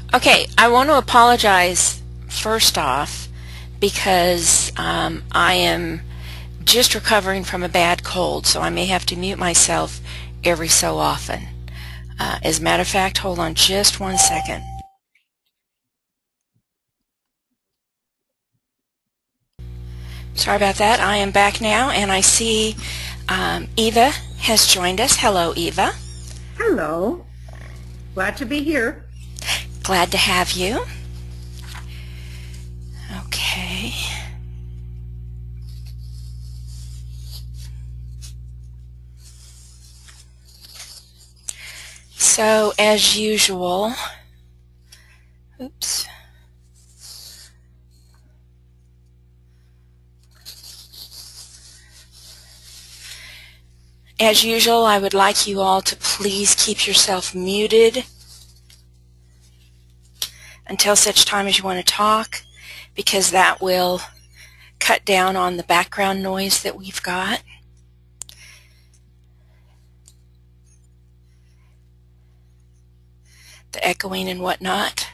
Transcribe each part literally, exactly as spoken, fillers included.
Okay, I want to apologize first off because um, I am just recovering from a bad cold, so I may have to mute myself every so often. Uh, as a matter of fact, hold on just one second. Sorry about that. I am back now, and I see um, Eva has joined us. Hello, Eva. Hello. Glad to be here. Glad to have you. Okay. So, as usual, oops. As usual, I would like you all to please keep yourself muted until such time as you want to talk, because that will cut down on the background noise that we've got. The echoing and whatnot.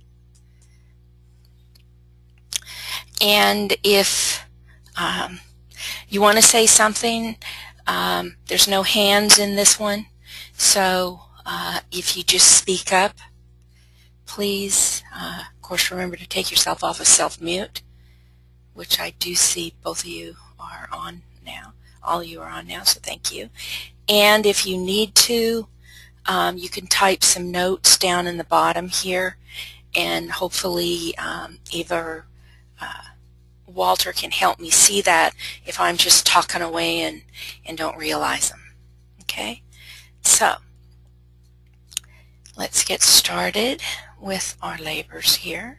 And if um, you want to say something, um, there's no hands in this one, so uh, if you just speak up, please, uh, of course, remember to take yourself off of self-mute, which I do see both of you are on now. All of you are on now, so thank you. And if you need to, um, you can type some notes down in the bottom here, and hopefully um, Eva or uh, Walter can help me see that if I'm just talking away and, and don't realize them. Okay? So, let's get started with our labors here.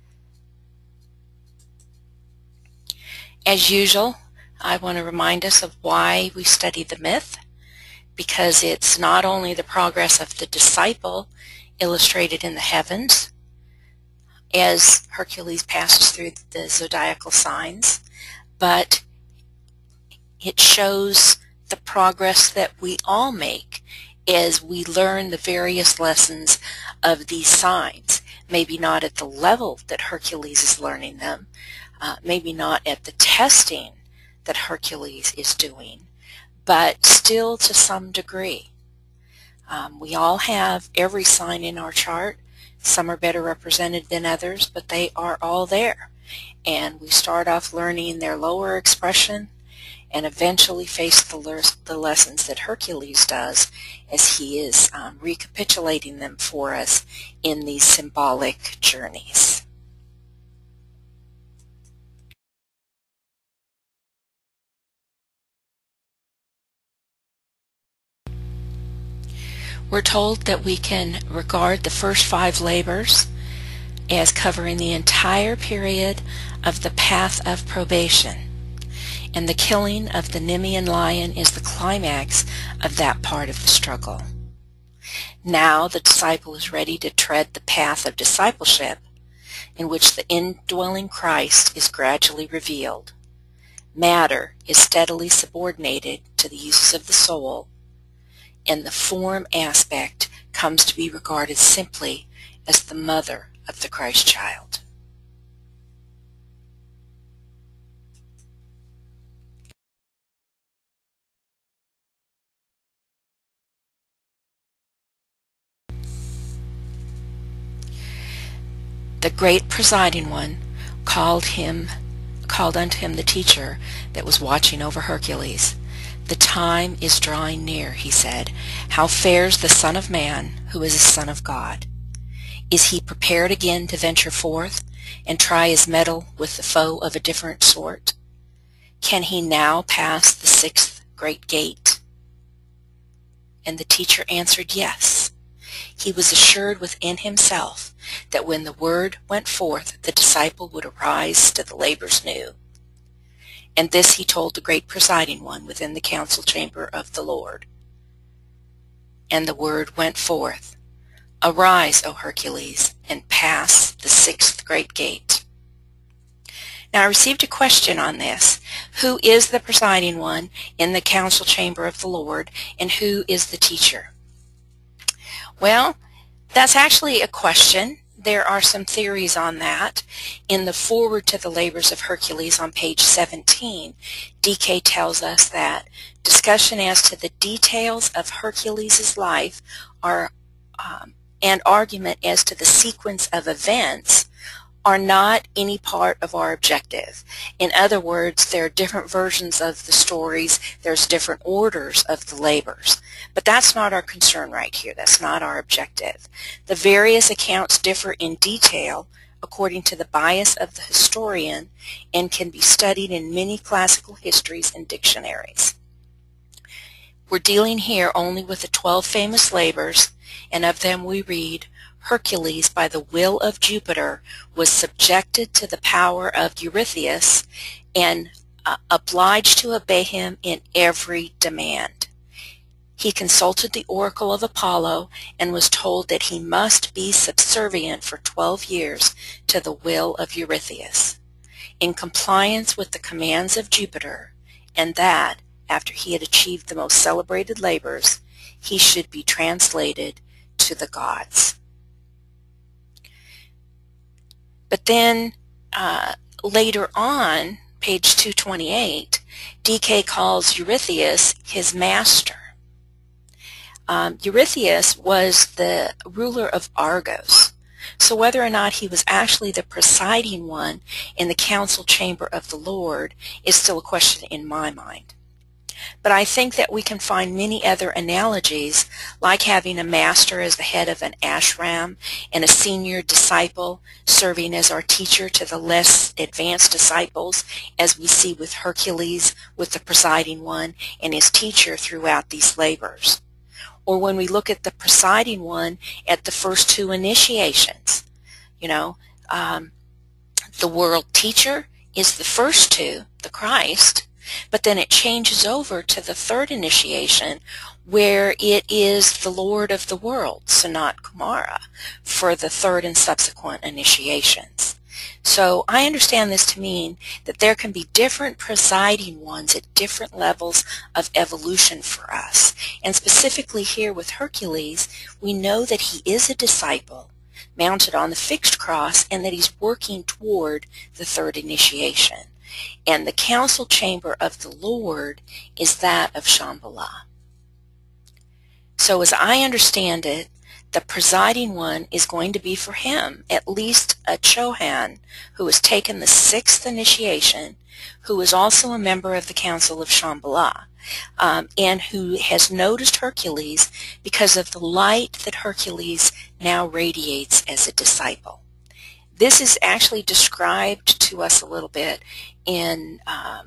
As usual, I want to remind us of why we study the myth, because it's not only the progress of the disciple illustrated in the heavens as Hercules passes through the zodiacal signs, but it shows the progress that we all make as we learn the various lessons of these signs. Maybe not at the level that Hercules is learning them, uh, maybe not at the testing that Hercules is doing, but still to some degree. Um, we all have every sign in our chart. Some are better represented than others, but they are all there. And we start off learning their lower expression and eventually face the, le the lessons that Hercules does as he is um, recapitulating them for us in these symbolic journeys. We're told that we can regard the first five labors as covering the entire period of the path of probation, and the killing of the Nemean lion is the climax of that part of the struggle. Now the disciple is ready to tread the path of discipleship, in which the indwelling Christ is gradually revealed. Matter is steadily subordinated to the uses of the soul, and the form aspect comes to be regarded simply as the mother of the Christ child. The great presiding one called him, called unto him the teacher that was watching over Hercules. The time is drawing near, he said. How fares the Son of Man, who is a Son of God? Is he prepared again to venture forth and try his mettle with the foe of a different sort? Can he now pass the sixth great gate? And the teacher answered, yes. He was assured within himself that when the word went forth, the disciple would arise to the labors new. And this he told the great presiding one within the council chamber of the Lord. And the word went forth, arise, O Hercules, and pass the sixth great gate. Now I received a question on this. Who is the presiding one in the council chamber of the Lord, and who is the teacher? Well, that's actually a question there are some theories on that. In the foreword to the Labors of Hercules on page seventeen, D K tells us that discussion as to the details of Hercules' life are, um, and argument as to the sequence of events are not any part of our objective. In other words, there are different versions of the stories, there's different orders of the labors. But that's not our concern right here. That's not our objective. The various accounts differ in detail according to the bias of the historian and can be studied in many classical histories and dictionaries. We're dealing here only with the twelve famous labors, and of them we read, Hercules, by the will of Jupiter, was subjected to the power of Eurystheus and uh, obliged to obey him in every demand. He consulted the oracle of Apollo and was told that he must be subservient for twelve years to the will of Eurystheus, in compliance with the commands of Jupiter, and that, after he had achieved the most celebrated labors, he should be translated to the gods. But then uh, later on, page two twenty-eight, D K calls Eurystheus his master. Um, Eurystheus was the ruler of Argos, so whether or not he was actually the presiding one in the council chamber of the Lord is still a question in my mind. But I think that we can find many other analogies, like having a master as the head of an ashram and a senior disciple serving as our teacher to the less advanced disciples, as we see with Hercules with the presiding one and his teacher throughout these labors. Or when we look at the presiding one at the first two initiations, you know, um, the world teacher is the first two, the Christ, but then it changes over to the third initiation where it is the Lord of the world, Sanat Kumara, for the third and subsequent initiations. So I understand this to mean that there can be different presiding ones at different levels of evolution for us. And specifically here with Hercules, we know that he is a disciple mounted on the fixed cross and that he's working toward the third initiation. And the council chamber of the Lord is that of Shambhala. So as I understand it, the presiding one is going to be for him at least a Chohan who has taken the sixth initiation, who is also a member of the Council of Shambhala, um, and who has noticed Hercules because of the light that Hercules now radiates as a disciple. This is actually described to us a little bit in, um,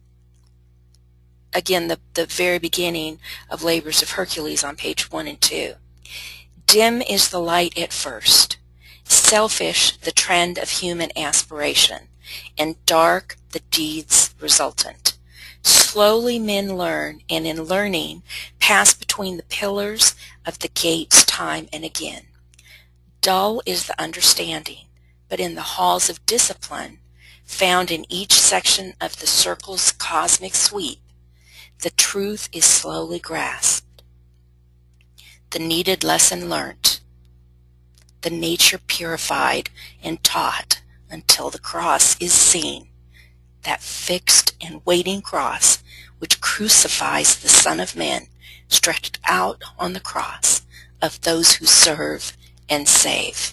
again, the, the very beginning of Labors of Hercules on page one and two. Dim is the light at first, selfish the trend of human aspiration, and dark the deeds resultant. Slowly men learn, and in learning pass between the pillars of the gates time and again. Dull is the understanding, but in the halls of discipline, found in each section of the circle's cosmic sweep, the truth is slowly grasped. The needed lesson learnt, the nature purified and taught until the cross is seen, that fixed and waiting cross which crucifies the Son of Man stretched out on the cross of those who serve and save.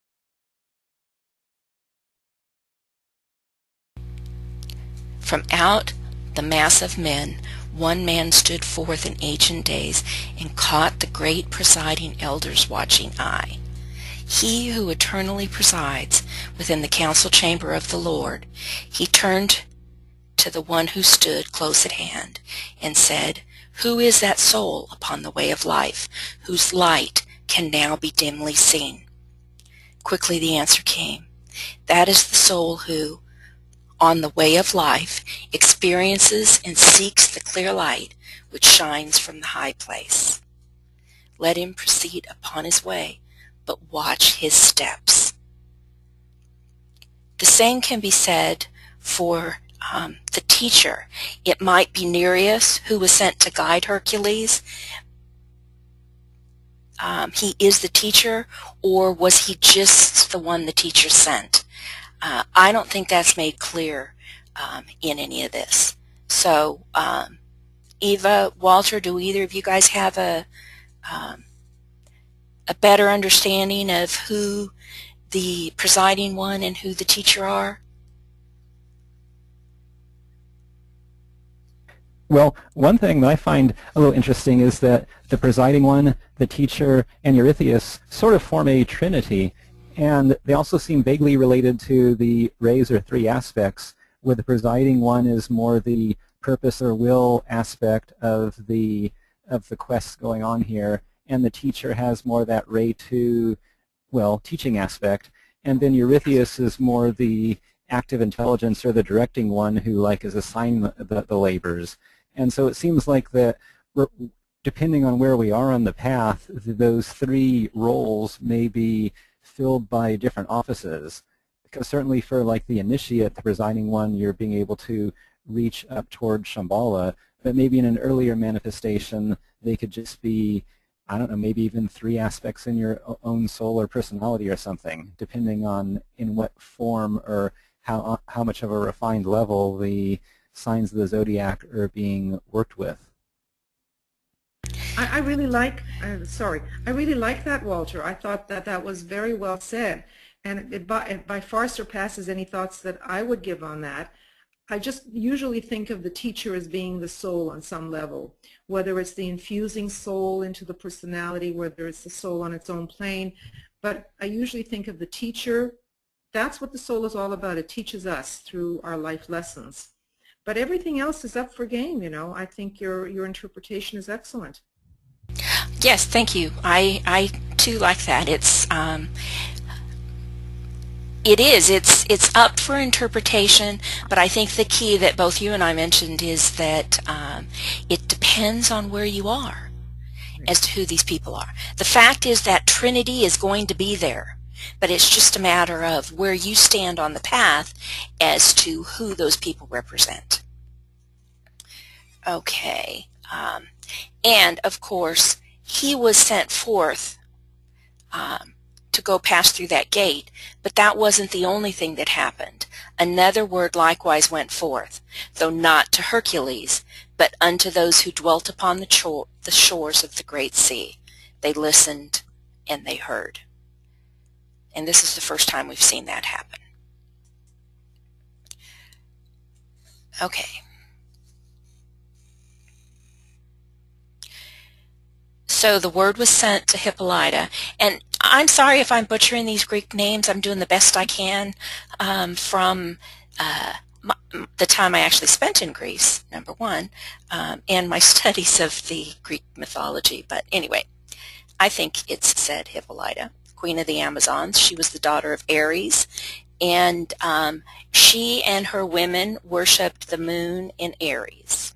From out the mass of men, one man stood forth in ancient days and caught the great presiding elder's watching eye. He who eternally presides within the council chamber of the Lord, he turned to the one who stood close at hand and said, "Who is that soul upon the way of life, whose light can now be dimly seen?" Quickly the answer came, "That is the soul who, on the way of life, experiences and seeks the clear light which shines from the high place. Let him proceed upon his way, but watch his steps." The same can be said for um, the teacher. It might be Nereus who was sent to guide Hercules, um, he is the teacher, or was he just the one the teacher sent? Uh, I don't think that's made clear um, in any of this. So, um, Eva, Walter, do either of you guys have a um, a better understanding of who the presiding one and who the teacher are? Well, one thing that I find a little interesting is that the presiding one, the teacher, and Eurystheus sort of form a trinity, and they also seem vaguely related to the rays or three aspects, where the presiding one is more the purpose or will aspect of the of the quest going on here, and the teacher has more that ray two, well, teaching aspect, and then Eurystheus is more the active intelligence or the directing one who like is assigned the, the, the labors. And so it seems like that we're, depending on where we are on the path, those three roles may be filled by different offices. Because certainly for like the initiate, the presiding one, you're being able to reach up toward Shambhala, but maybe in an earlier manifestation, they could just be, I don't know, maybe even three aspects in your own soul or personality or something, depending on in what form or how, how much of a refined level the signs of the zodiac are being worked with. I, I really like, uh, sorry, I really like that, Walter. I thought that that was very well said, and it, it, by, it by far surpasses any thoughts that I would give on that. I just usually think of the teacher as being the soul on some level, whether it's the infusing soul into the personality, whether it's the soul on its own plane. But I usually think of the teacher, that's what the soul is all about. It teaches us through our life lessons. But everything else is up for game, you know. I think your, your interpretation is excellent. Yes, thank you. I, I too like that. It's um, It is. It's it's up for interpretation, but I think the key that both you and I mentioned is that um, it depends on where you are as to who these people are. The fact is that Trinity is going to be there, but it's just a matter of where you stand on the path as to who those people represent. Okay. Um, and, of course, he was sent forth um, to go pass through that gate, but that wasn't the only thing that happened. Another word likewise went forth, though not to Hercules, but unto those who dwelt upon the, shore, the shores of the great sea. They listened and they heard. And this is the first time we've seen that happen. Okay. So the word was sent to Hippolyta, and I'm sorry if I'm butchering these Greek names. I'm doing the best I can um, from uh, my, the time I actually spent in Greece, number one, um, and my studies of the Greek mythology. But anyway, I think it's said Hippolyta, queen of the Amazons. She was the daughter of Ares, and um, she and her women worshipped the moon in Ares.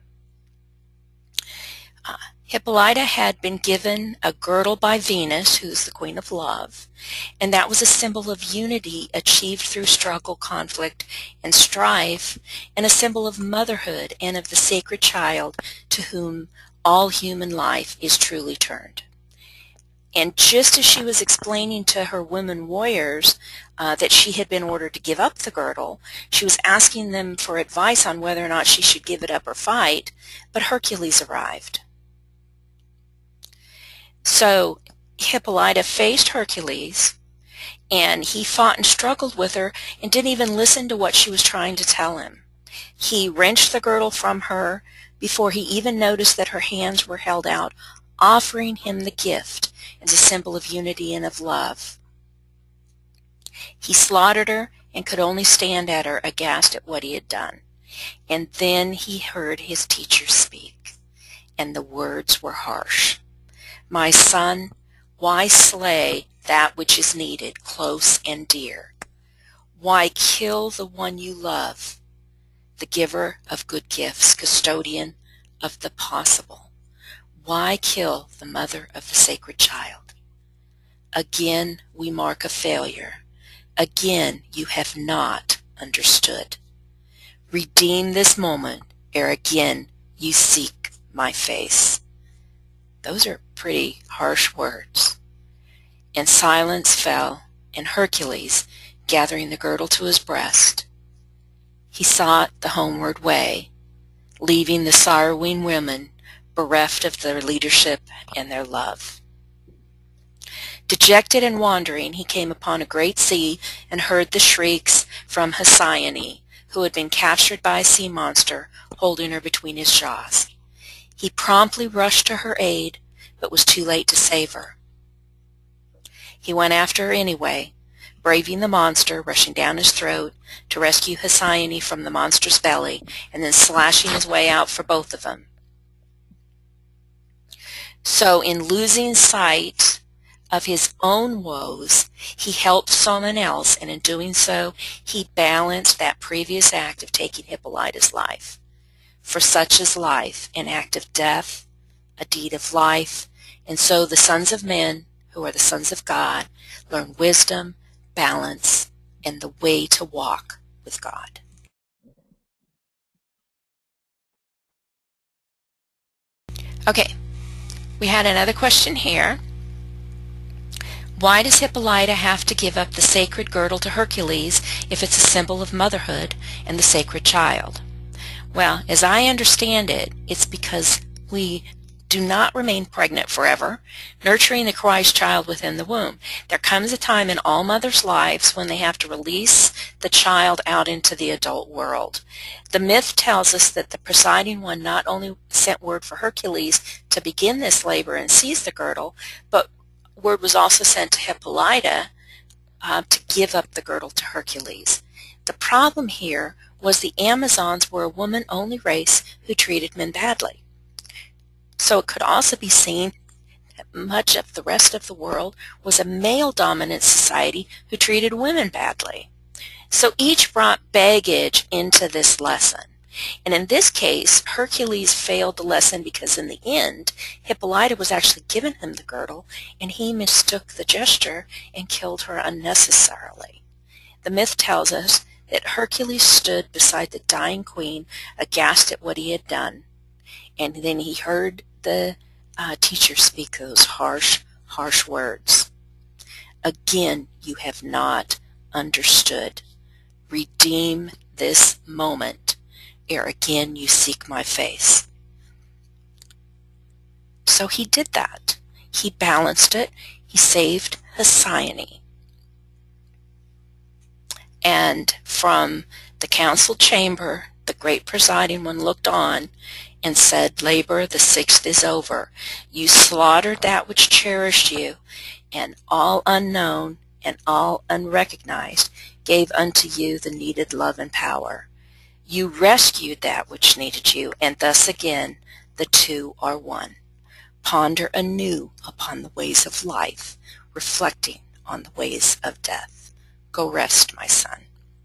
Uh, Hippolyta had been given a girdle by Venus, who's the queen of love, and that was a symbol of unity achieved through struggle, conflict, and strife, and a symbol of motherhood and of the sacred child to whom all human life is truly turned. And just as she was explaining to her women warriors uh, that she had been ordered to give up the girdle, she was asking them for advice on whether or not she should give it up or fight, but Hercules arrived. So Hippolyta faced Hercules, and he fought and struggled with her and didn't even listen to what she was trying to tell him. He wrenched the girdle from her before he even noticed that her hands were held out, offering him the gift as a symbol of unity and of love. He slaughtered her and could only stand at her, aghast at what he had done. And then he heard his teacher speak, and the words were harsh. "My son, why slay that which is needed, close and dear? Why kill the one you love, the giver of good gifts, custodian of the possible? Why kill the mother of the sacred child? Again we mark a failure. Again you have not understood. Redeem this moment ere again you seek my face." Those are pretty harsh words. And silence fell, and Hercules, gathering the girdle to his breast, he sought the homeward way, leaving the sorrowing women bereft of their leadership and their love. Dejected and wandering, he came upon a great sea and heard the shrieks from Hesione, who had been captured by a sea monster, holding her between his jaws. He promptly rushed to her aid, but was too late to save her. He went after her anyway, braving the monster, rushing down his throat to rescue Hesione from the monster's belly, and then slashing his way out for both of them. So in losing sight of his own woes, he helped someone else, and in doing so, he balanced that previous act of taking Hippolyta's life. For such is life, an act of death, a deed of life, and so the sons of men, who are the sons of God, learn wisdom, balance, and the way to walk with God. Okay, we had another question here. Why does Hippolyta have to give up the sacred girdle to Hercules if it's a symbol of motherhood and the sacred child? Well, as I understand it, it's because we do not remain pregnant forever, nurturing the Christ child within the womb. There comes a time in all mothers' lives when they have to release the child out into the adult world. The myth tells us that the presiding one not only sent word for Hercules to begin this labor and seize the girdle, but word was also sent to Hippolyta uh, to give up the girdle to Hercules. The problem here was the Amazons were a woman-only race who treated men badly. So it could also be seen that much of the rest of the world was a male-dominant society who treated women badly. So each brought baggage into this lesson. And in this case, Hercules failed the lesson because in the end, Hippolyta was actually given him the girdle, and he mistook the gesture and killed her unnecessarily. The myth tells us that Hercules stood beside the dying queen, aghast at what he had done. And then he heard the uh, teacher speak those harsh, harsh words. Again, you have not understood. Redeem this moment, ere again you seek my face. So he did that. He balanced it. He saved Hesione. And from the council chamber, the great presiding one looked on and said, labor, the sixth is over. You slaughtered that which cherished you, and all unknown and all unrecognized gave unto you the needed love and power. You rescued that which needed you, and thus again the two are one. Ponder anew upon the ways of life, reflecting on the ways of death. Go rest, my son.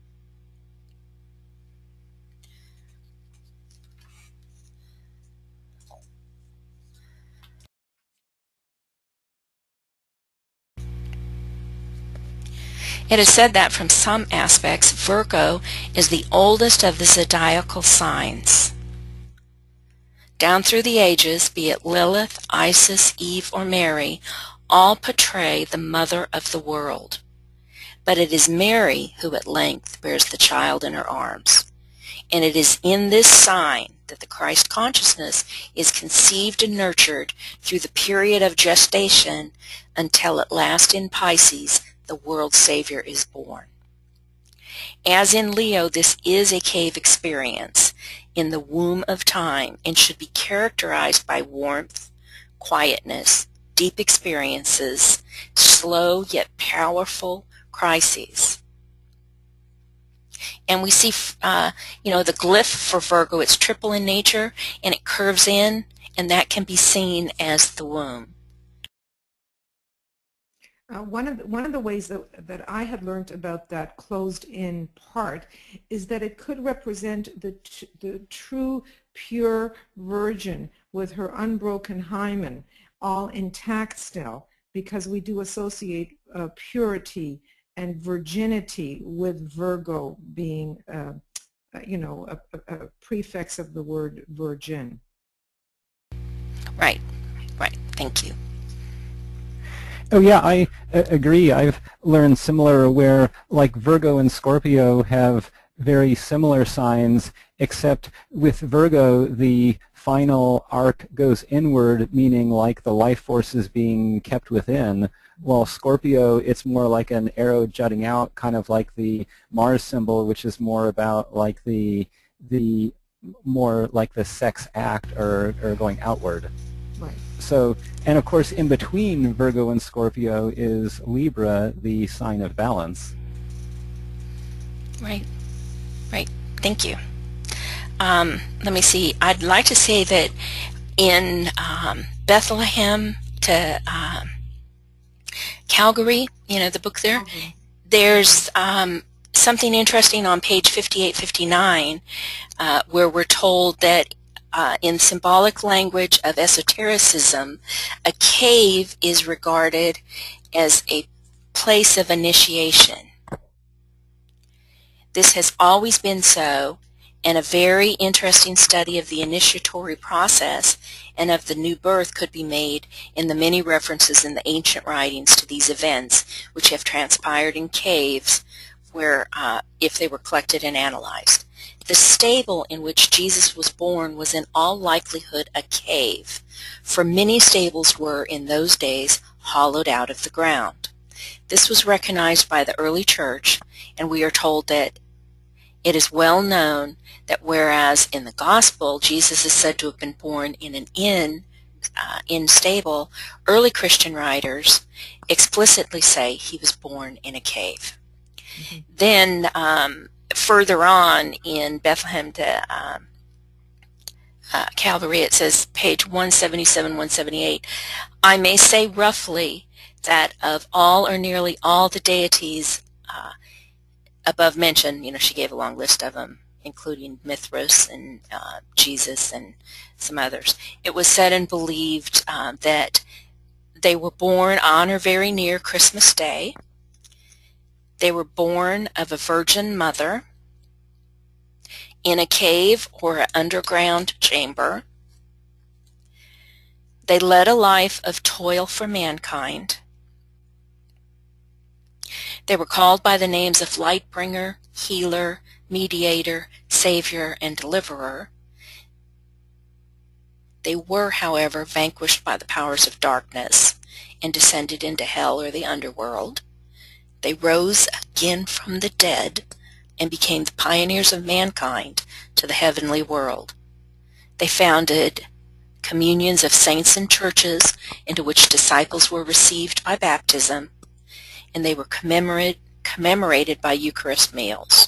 It is said that from some aspects, Virgo is the oldest of the zodiacal signs. Down through the ages, be it Lilith, Isis, Eve, or Mary, all portray the mother of the world. But it is Mary who at length bears the child in her arms. And it is in this sign that the Christ consciousness is conceived and nurtured through the period of gestation until at last in Pisces the world's Savior is born. As in Leo, this is a cave experience in the womb of time and should be characterized by warmth, quietness, deep experiences, slow yet powerful crises. And we see, uh, you know, the glyph for Virgo, it's triple in nature, and it curves in, and that can be seen as the womb. Uh, one of the, one of the ways that, that I had learned about that closed-in part is that it could represent the, the true, pure virgin with her unbroken hymen, all intact still, because we do associate uh, purity and virginity with Virgo being, uh, you know, a, a, a prefix of the word virgin. Right, right. Thank you. Oh yeah, I uh, agree. I've learned similar where like Virgo and Scorpio have very similar signs, except with Virgo the final arc goes inward, meaning like the life force is being kept within, while Scorpio it's more like an arrow jutting out, kind of like the Mars symbol, which is more about like the the more like the sex act or, or going outward. Right. So, and of course in between Virgo and Scorpio is Libra, the sign of balance. Right, right. Thank you. Um, let me see. I'd like to say that in um, Bethlehem to um, Calgary, you know, the book there, mm-hmm. there's um, something interesting on page fifty-eight fifty-nine uh, where we're told that uh, in symbolic language of esotericism, a cave is regarded as a place of initiation. This has always been so, and a very interesting study of the initiatory process and of the new birth could be made in the many references in the ancient writings to these events, which have transpired in caves where, uh, if they were collected and analyzed. The stable in which Jesus was born was in all likelihood a cave, for many stables were in those days hollowed out of the ground. This was recognized by the early church, and we are told that it is well known that whereas in the gospel Jesus is said to have been born in an inn, uh, inn stable, early Christian writers explicitly say he was born in a cave. Mm-hmm. Then um, further on in Bethlehem to um, uh, Calvary, it says page one seventy-seven, one seventy-eight, I may say roughly that of all or nearly all the deities uh, above mentioned, you know, she gave a long list of them, including Mithras and uh, Jesus and some others. It was said and believed um, that they were born on or very near Christmas Day. They were born of a virgin mother in a cave or an underground chamber. They led a life of toil for mankind. They were called by the names of Lightbringer, Healer, Mediator, Savior, and Deliverer. They were, however, vanquished by the powers of darkness and descended into hell or the underworld. They rose again from the dead and became the pioneers of mankind to the heavenly world. They founded communions of saints and churches into which disciples were received by baptism, and they were commemorate, commemorated by Eucharist meals.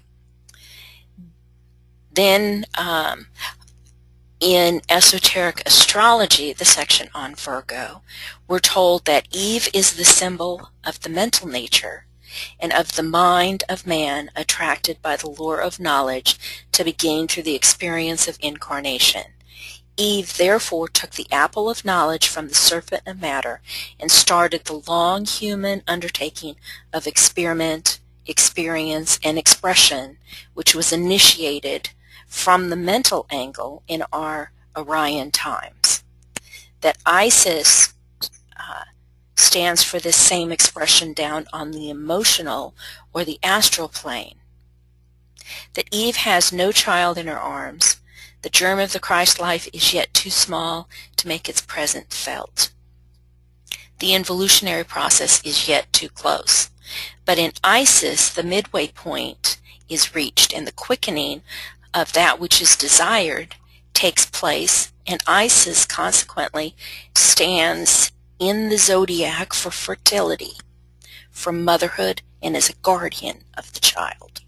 Then um, in Esoteric Astrology, the section on Virgo, we're told that Eve is the symbol of the mental nature and of the mind of man attracted by the lure of knowledge to be gained through the experience of incarnation. Eve therefore took the apple of knowledge from the serpent of matter and started the long human undertaking of experiment, experience, and expression, which was initiated from the mental angle in our Orion times. That Isis uh, stands for this same expression down on the emotional or the astral plane. That Eve has no child in her arms. The germ of the Christ life is yet too small to make its presence felt. The involutionary process is yet too close. But in Isis, the midway point is reached, and the quickening of that which is desired takes place, and Isis consequently stands in the zodiac for fertility, for motherhood, and as a guardian of the child.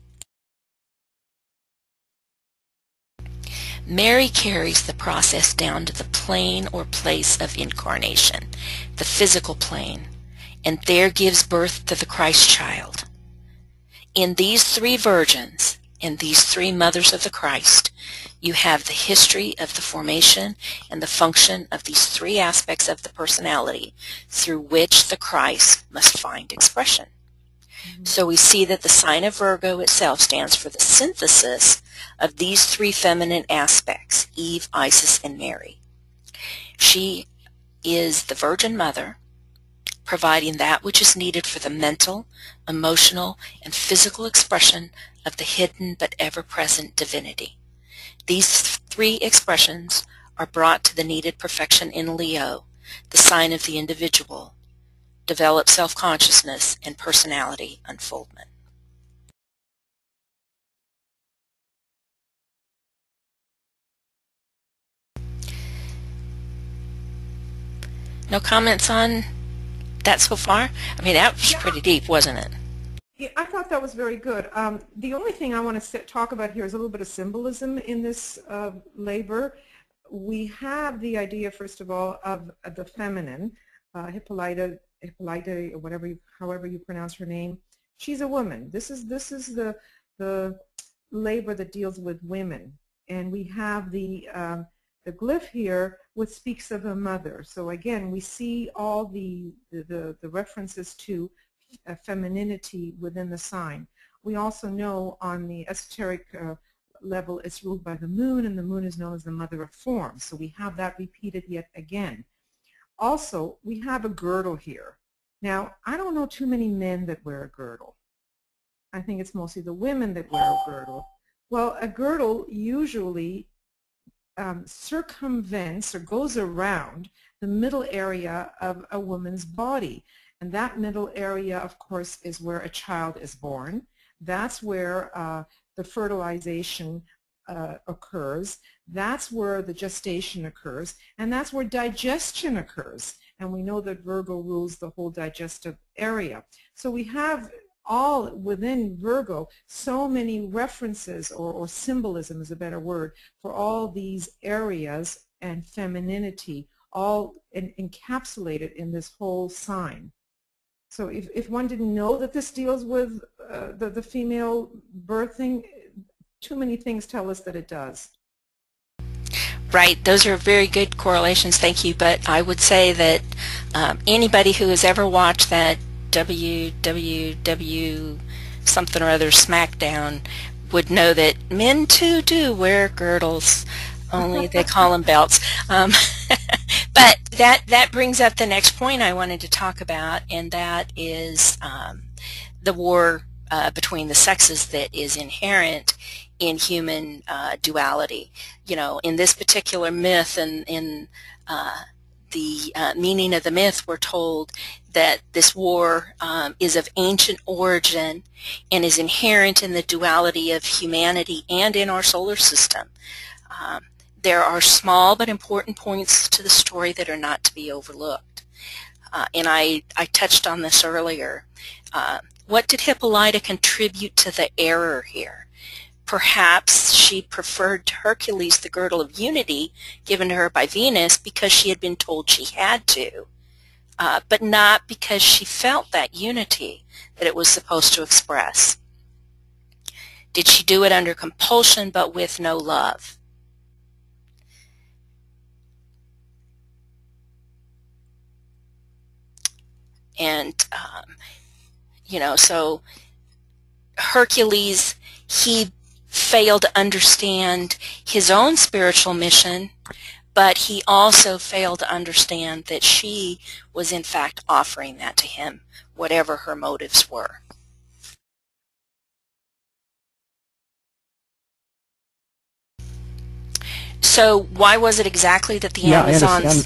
Mary carries the process down to the plane or place of incarnation, the physical plane, and there gives birth to the Christ child. In these three virgins and these three mothers of the Christ, you have the history of the formation and the function of these three aspects of the personality through which the Christ must find expression. Mm-hmm. So we see that the sign of Virgo itself stands for the synthesis of these three feminine aspects, Eve, Isis, and Mary. She is the Virgin Mother, providing that which is needed for the mental, emotional, and physical expression of the hidden but ever-present divinity. These three expressions are brought to the needed perfection in Leo, the sign of the individual, develop self-consciousness and personality unfoldment. No comments on that so far? I mean, that was Yeah. pretty deep, wasn't it? Yeah, I thought that was very good. Um, the only thing I want to sit, talk about here is a little bit of symbolism in this uh, labor. We have the idea, first of all, of, of the feminine, uh, Hippolyta, Hippolyta, or whatever, you, however you pronounce her name. She's a woman. This is this is the the labor that deals with women, and we have the um, the glyph here, which speaks of a mother. So again, we see all the the, the, the references to uh, femininity within the sign. We also know on the esoteric uh, level it's ruled by the moon, and the moon is known as the mother of forms. So we have that repeated yet again. Also, we have a girdle here. Now, I don't know too many men that wear a girdle. I think it's mostly the women that wear a girdle. Well, a girdle usually um, circumvents or goes around the middle area of a woman's body. And that middle area, of course, is where a child is born. That's where uh, the fertilization uh, occurs. That's where the gestation occurs. And that's where digestion occurs. And we know that Virgo rules the whole digestive area. So we have all within Virgo so many references, or, or symbolism is a better word, for all these areas and femininity, all in, encapsulated in this whole sign. So if, if one didn't know that this deals with uh, the, the female birthing, too many things tell us that it does. Right, those are very good correlations, thank you, but I would say that um, anybody who has ever watched that W W W something or other SmackDown would know that men too do wear girdles, only they call them belts. Um, but that, that brings up the next point I wanted to talk about, and that is um, the war uh, between the sexes that is inherent in human uh, duality. You know, in this particular myth and in uh, the uh, meaning of the myth, we're told that this war um, is of ancient origin and is inherent in the duality of humanity and in our solar system. Um, there are small but important points to the story that are not to be overlooked. Uh, and I, I touched on this earlier. Uh, what did Hippolyta contribute to the error here? Perhaps she preferred to Hercules the girdle of unity given to her by Venus because she had been told she had to, uh, but not because she felt that unity that it was supposed to express. Did she do it under compulsion but with no love? And, um, you know, so Hercules, he failed to understand his own spiritual mission, but he also failed to understand that she was in fact offering that to him, whatever her motives were. So why was it exactly that the yeah, Amazons...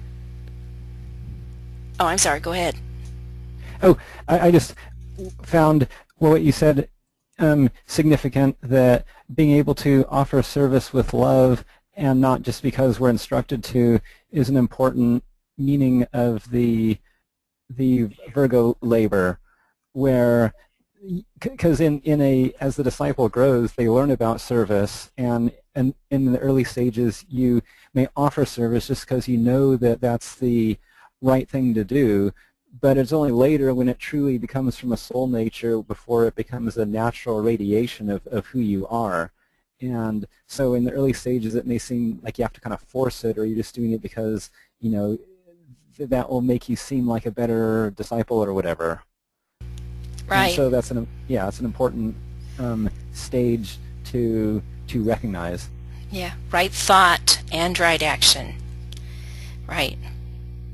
Oh, I'm sorry, go ahead. Oh, I, I just found well, what you said um, significant, that being able to offer service with love and not just because we're instructed to is an important meaning of the the Virgo labor, where because in in a as the disciple grows, they learn about service, and and in the early stages you may offer service just because you know that that's the right thing to do. But it's only later when it truly becomes from a soul nature before it becomes a natural radiation of, of who you are. And so in the early stages it may seem like you have to kind of force it, or you're just doing it because, you know, th that will make you seem like a better disciple or whatever. Right. And so that's an, yeah, it's an important um, stage to, to recognize. Yeah, right thought and right action. Right.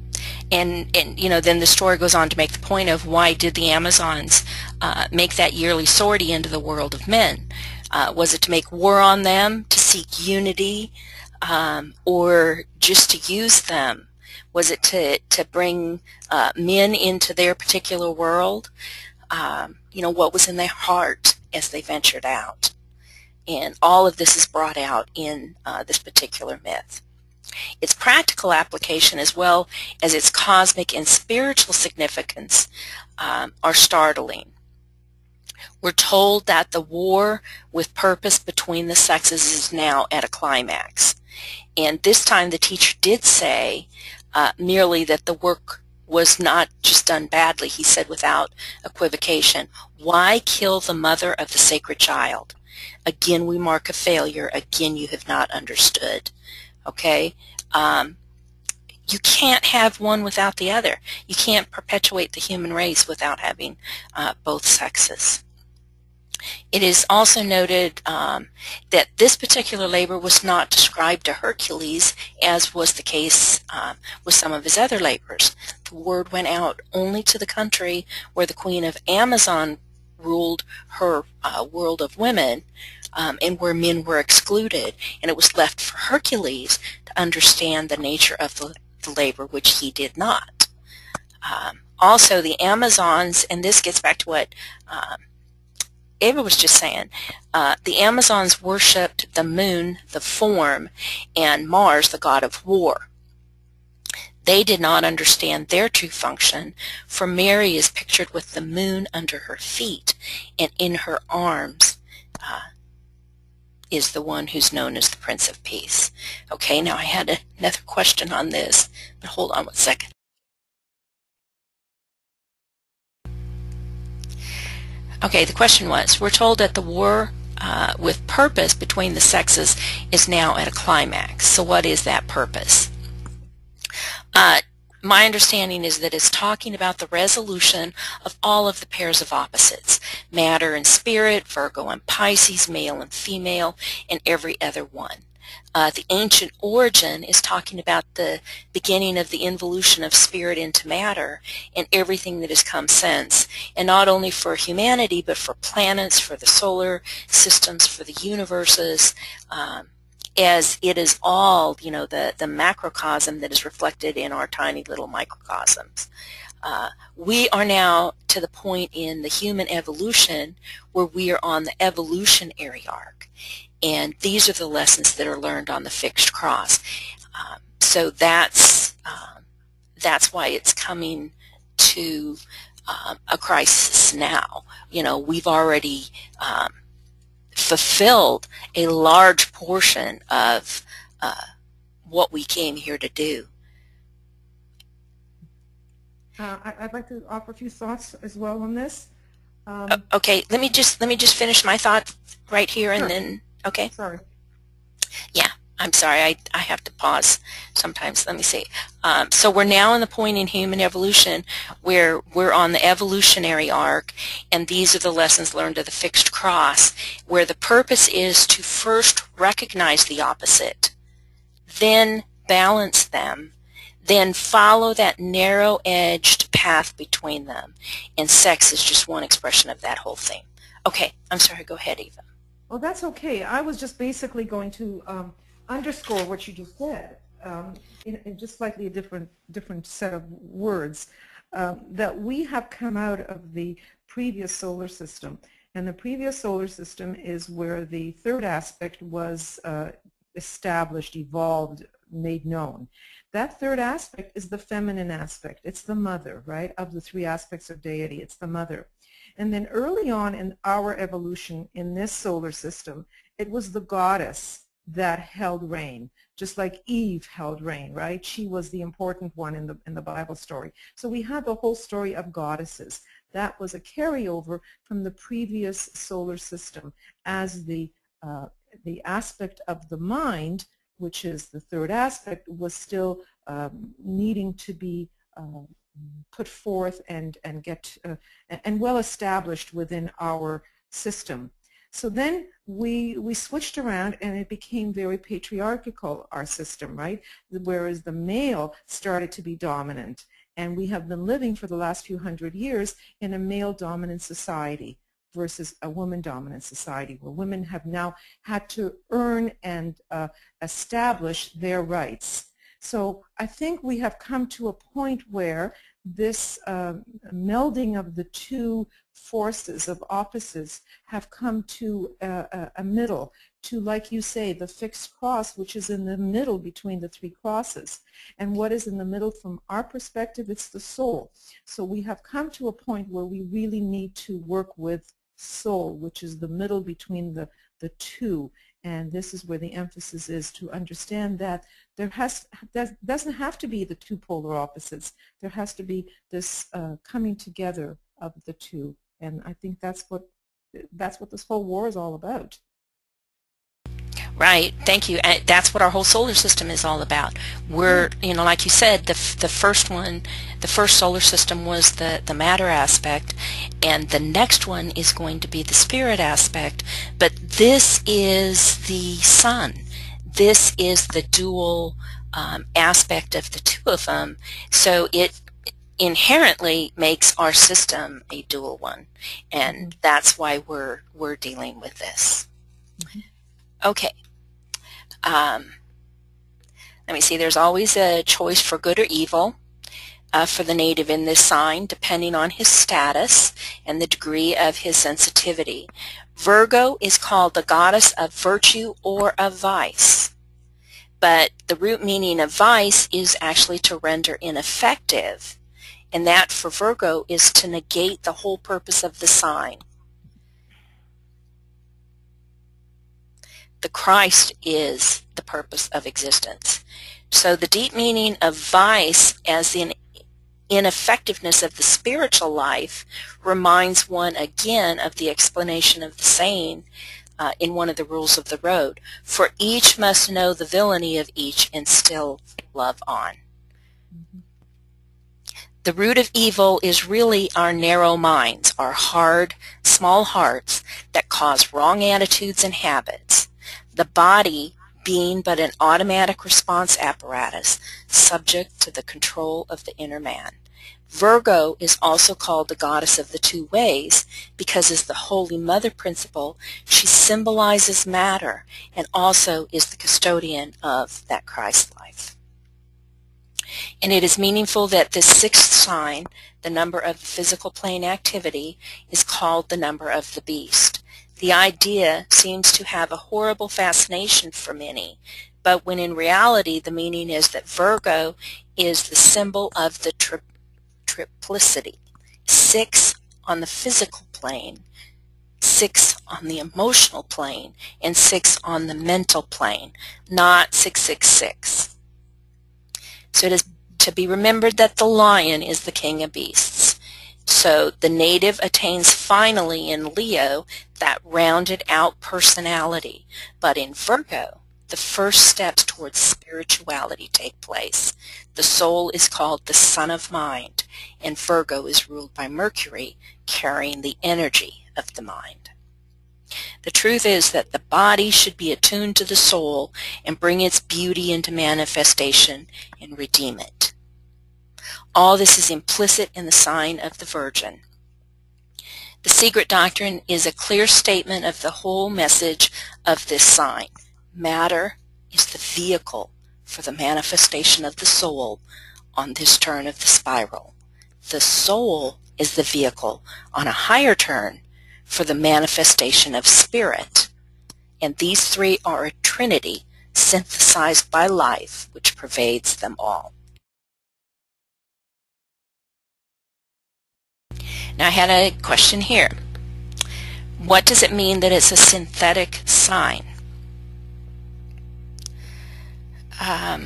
and, and, you know, then the story goes on to make the point of why did the Amazons uh, make that yearly sortie into the world of men? Uh, was it to make war on them, to seek unity, um, or just to use them? Was it to, to bring uh, men into their particular world? Um, you know, what was in their heart as they ventured out? And all of this is brought out in uh, this particular myth. Its practical application as well as its cosmic and spiritual significance um, are startling. We're told that the war with purpose between the sexes is now at a climax. And this time the teacher did say uh, merely that the work was not just done badly. He said without equivocation, why kill the mother of the sacred child? Again, we mark a failure. Again, you have not understood. Okay? Um, you can't have one without the other. You can't perpetuate the human race without having uh, both sexes. It is also noted um, that this particular labor was not described to Hercules, as was the case um, with some of his other labors. The word went out only to the country where the Queen of Amazon ruled her uh, world of women, um, and where men were excluded, and it was left for Hercules to understand the nature of the, the labor, which he did not. Um, also, the Amazons, and this gets back to what um, Ava was just saying, uh, the Amazons worshipped the moon, the form, and Mars, the god of war. They did not understand their true function, for Mary is pictured with the moon under her feet, and in her arms uh, is the one who's known as the Prince of Peace. Okay, now I had another question on this, but hold on one second. Okay, the question was, we're told that the war uh, with purpose between the sexes is now at a climax. So what is that purpose? Uh, my understanding is that it's talking about the resolution of all of the pairs of opposites, matter and spirit, Virgo and Pisces, male and female, and every other one. Uh, the ancient origin is talking about the beginning of the involution of spirit into matter and everything that has come since, and not only for humanity but for planets, for the solar systems, for the universes, um, as it is all, you know, the, the macrocosm that is reflected in our tiny little microcosms. Uh, we are now to the point in the human evolution where we are on the evolutionary arc. And these are the lessons that are learned on the fixed cross. Um, so that's, um, that's why it's coming to um, a crisis now. You know, we've already um, fulfilled a large portion of uh, what we came here to do. Uh, I, I'd like to offer a few thoughts as well on this. Um, uh, okay, let me just let me just finish my thought right here, sure. and then okay. Sorry. Yeah, I'm sorry. I I have to pause sometimes. Let me see. Um, so we're now in the point in human evolution where we're on the evolutionary arc, and these are the lessons learned of the fixed cross, where the purpose is to first recognize the opposite, then balance them, then follow that narrow-edged path between them. And sex is just one expression of that whole thing. Okay, I'm sorry. Go ahead, Eva. Well, that's okay. I was just basically going to um, underscore what you just said um, in, in just slightly a different, different set of words, um, that we have come out of the previous solar system. And the previous solar system is where the third aspect was uh, established, evolved, made known. That third aspect is the feminine aspect. It's the mother, right, of the three aspects of deity. It's the mother. And then early on in our evolution in this solar system, it was the goddess that held reign, just like Eve held reign, right? She was the important one in the, in the Bible story. So we have the whole story of goddesses. That was a carryover from the previous solar system, as the, uh, the aspect of the mind, which is the third aspect, was still um, needing to be uh, put forth and, and get uh, and well established within our system. So then we, we switched around and it became very patriarchal, our system, right? Whereas the male started to be dominant. And we have been living for the last few hundred years in a male-dominant society versus a woman-dominant society, where women have now had to earn and uh, establish their rights. So I think we have come to a point where this uh, melding of the two forces of opposites have come to a, a middle, to, like you say, the fixed cross, which is in the middle between the three crosses. And what is in the middle from our perspective? It's the soul. So we have come to a point where we really need to work with soul, which is the middle between the, the two. And this is where the emphasis is, to understand that there has that doesn't have to be the two polar opposites. There has to be this uh, coming together of the two. And I think that's what that's what this whole war is all about. Right. Thank you. And that's what our whole solar system is all about. We're, you know, like you said, the the first one, the first solar system was the the matter aspect, and the next one is going to be the spirit aspect. But this is the sun. This is the dual um, aspect of the two of them. So it inherently makes our system a dual one, and that's why we're we're dealing with this. Mm-hmm. Okay. Um, let me see, there's always a choice for good or evil uh, for the native in this sign, depending on his status and the degree of his sensitivity. Virgo is called the goddess of virtue or of vice, but the root meaning of vice is actually to render ineffective, and that for Virgo is to negate the whole purpose of the sign. The Christ is the purpose of existence. So the deep meaning of vice as the ineffectiveness of the spiritual life reminds one again of the explanation of the saying uh, in one of the rules of the road. For each must know the villainy of each and still love on. Mm-hmm. The root of evil is really our narrow minds, our hard, small hearts that cause wrong attitudes and habits. The body being but an automatic response apparatus subject to the control of the inner man. Virgo is also called the goddess of the two ways because as the Holy Mother principle, she symbolizes matter and also is the custodian of that Christ life. And it is meaningful that this sixth sign, the number of physical plane activity, is called the number of the beast. The idea seems to have a horrible fascination for many, but when in reality the meaning is that Virgo is the symbol of the tri triplicity. Six on the physical plane, six on the emotional plane, and six on the mental plane, not six six six. So it is to be remembered that the lion is the king of beasts. So the native attains finally in Leo that rounded out personality, but in Virgo, the first steps towards spirituality take place. The soul is called the son of mind, and Virgo is ruled by Mercury, carrying the energy of the mind. The truth is that the body should be attuned to the soul and bring its beauty into manifestation and redeem it. All this is implicit in the sign of the Virgin. The secret doctrine is a clear statement of the whole message of this sign. Matter is the vehicle for the manifestation of the soul on this turn of the spiral. The soul is the vehicle on a higher turn for the manifestation of spirit. And these three are a trinity synthesized by life which pervades them all. Now I had a question here. What does it mean that it's a synthetic sign? Um,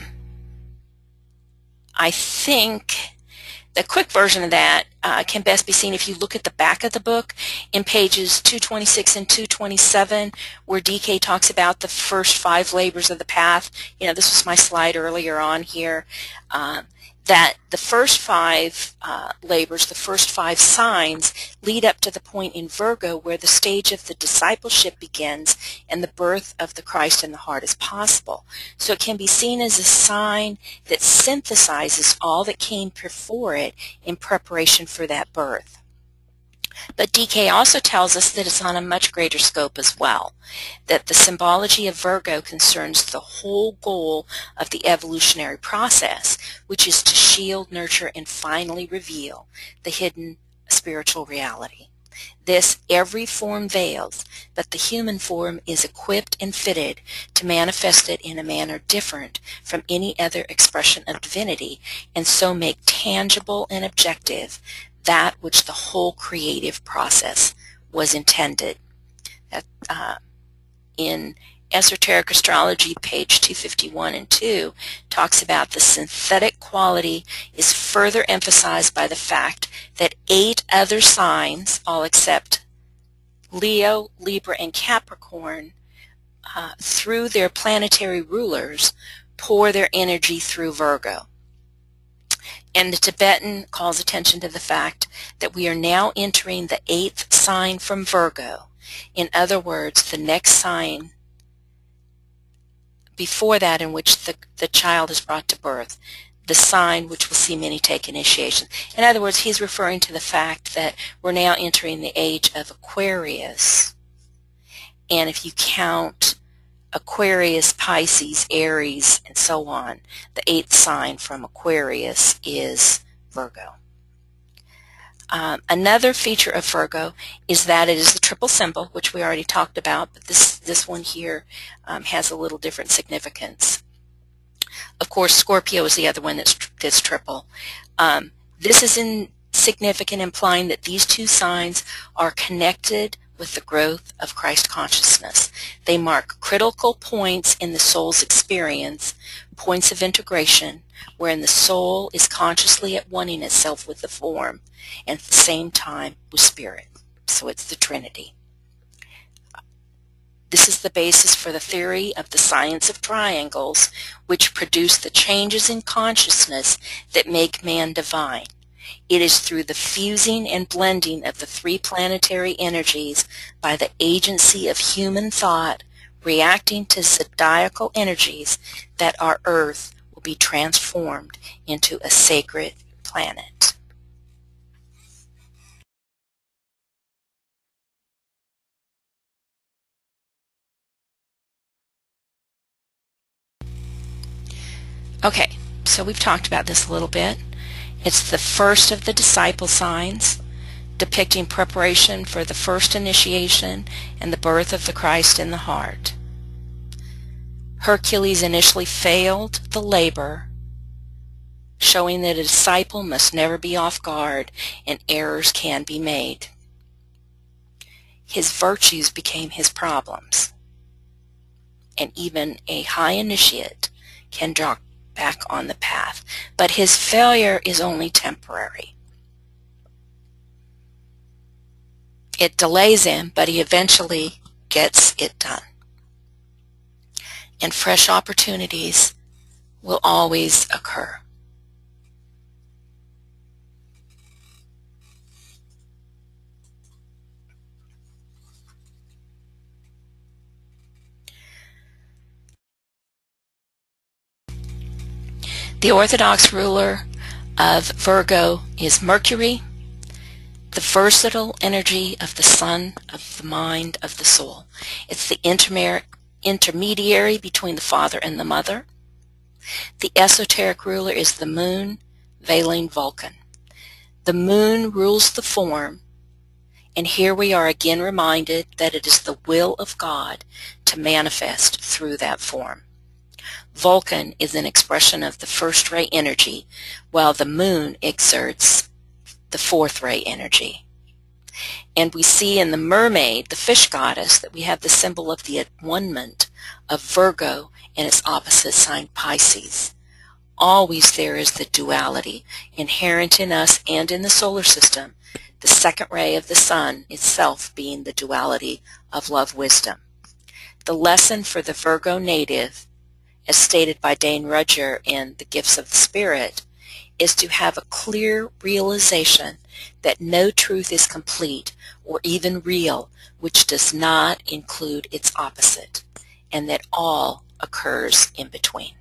I think the quick version of that uh, can best be seen if you look at the back of the book in pages two twenty-six and two twenty-seven, where D K talks about the first five labors of the path. You know, this was my slide earlier on here. Uh, that the first five uh, labors, the first five signs, lead up to the point in Virgo where the stage of the discipleship begins and the birth of the Christ in the heart is possible. So it can be seen as a sign that synthesizes all that came before it in preparation for that birth. But D K also tells us that it's on a much greater scope as well, that the symbology of Virgo concerns the whole goal of the evolutionary process, which is to shield, nurture, and finally reveal the hidden spiritual reality. This every form veils, but the human form is equipped and fitted to manifest it in a manner different from any other expression of divinity, and so make tangible and objective that which the whole creative process was intended. That, uh, in Esoteric Astrology, page two fifty-one and two, talks about the synthetic quality is further emphasized by the fact that eight other signs, all except Leo, Libra, and Capricorn, uh, through their planetary rulers, pour their energy through Virgo. And the Tibetan calls attention to the fact that we are now entering the eighth sign from Virgo. In other words, the next sign before that in which the, the child is brought to birth, the sign which will see many take initiation. In other words, he's referring to the fact that we're now entering the age of Aquarius. And if you count Aquarius, Pisces, Aries, and so on, the eighth sign from Aquarius is Virgo. Um, another feature of Virgo is that it is the triple symbol, which we already talked about, but this, this one here um, has a little different significance. Of course, Scorpio is the other one that's, that's triple. Um, this is in significant, implying that these two signs are connected with the growth of Christ consciousness. They mark critical points in the soul's experience, points of integration, wherein the soul is consciously at one-ing itself with the form and at the same time with spirit. So it's the Trinity. This is the basis for the theory of the science of triangles, which produce the changes in consciousness that make man divine. It is through the fusing and blending of the three planetary energies by the agency of human thought reacting to zodiacal energies that our Earth will be transformed into a sacred planet. Okay, so we've talked about this a little bit. It's the first of the disciple signs, depicting preparation for the first initiation and the birth of the Christ in the heart. Hercules initially failed the labor, showing that a disciple must never be off guard and errors can be made. His virtues became his problems, and even a high initiate can draw back on the path, but his failure is only temporary. It delays him, but he eventually gets it done. And fresh opportunities will always occur. The orthodox ruler of Virgo is Mercury, the versatile energy of the sun, of the mind, of the soul. It's the intermediary between the father and the mother. The esoteric ruler is the moon, veiling Vulcan. The moon rules the form, and here we are again reminded that it is the will of God to manifest through that form. Vulcan is an expression of the first ray energy, while the moon exerts the fourth ray energy. And we see in the mermaid, the fish goddess, that we have the symbol of the at-one-ment of Virgo and its opposite sign Pisces. Always there is the duality inherent in us and in the solar system, the second ray of the sun itself being the duality of love wisdom. The lesson for the Virgo native, as stated by Dane Rudger in The Gifts of the Spirit, is to have a clear realization that no truth is complete or even real which does not include its opposite, and that all occurs in between.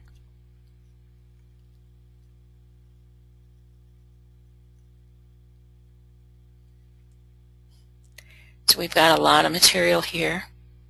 So we've got a lot of material here.